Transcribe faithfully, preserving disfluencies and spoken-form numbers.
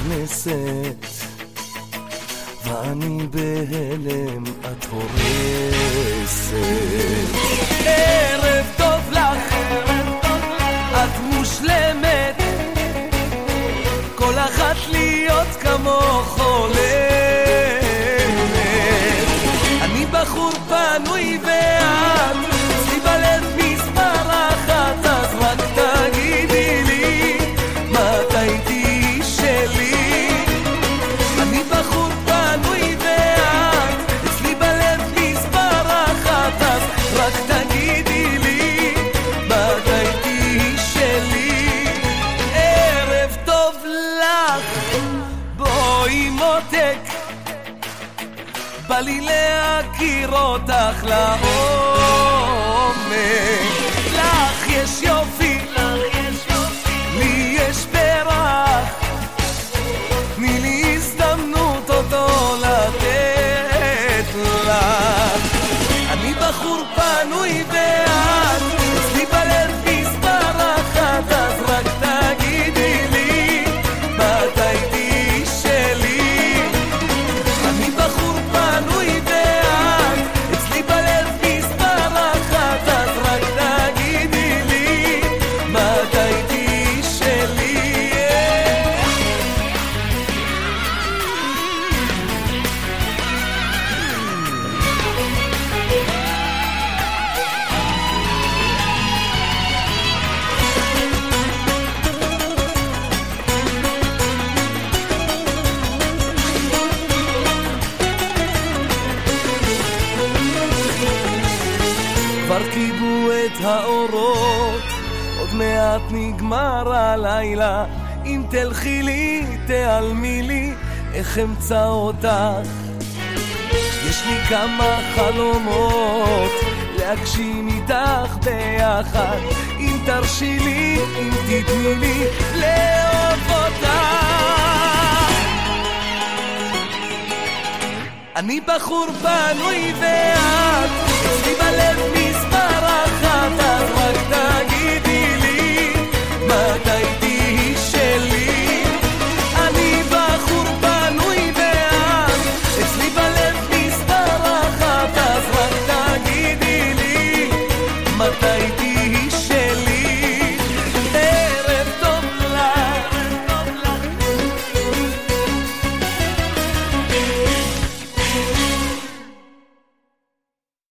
נכנסת ואני בהלם, את הורסת. ערב טוב לך, את מושלמת, כל אחת להיות כמו חולמת. אני בחור פנוי ואת אצלי בלב מספר אחת, אז רק תגידי לי מתי תהיי שלי. אני בחור פנוי ואת אצלי בלב מספר אחת, אז רק תגידי לי מתי תהיי שלי. ערב טוב לך, בואי מותק, בא לי להכיר אותך לעומק. לך יש יופי, לי יש פרח, תני לי הזדמנות אותו לתת לך. אני בחור פנוי ואת אצלי בלב מספר אחת, אז רק תגידי לי מתי תהיי שלי. אני בחור פנוי ואת אצלי בלב מספר אחת, אז רק תגידי לי מתי תהיי שלי. כבר קיבו את האורות, עוד מעט נגמר הלילה. אם תלכי לי, תעלמי לי, איך אמצא אותך? יש לי כמה חלומות להגשים איתך ביחד. אם תרשי לי, אם תתני לי לאהוב אותך. אני בחור פנוי ואת אצלי בלב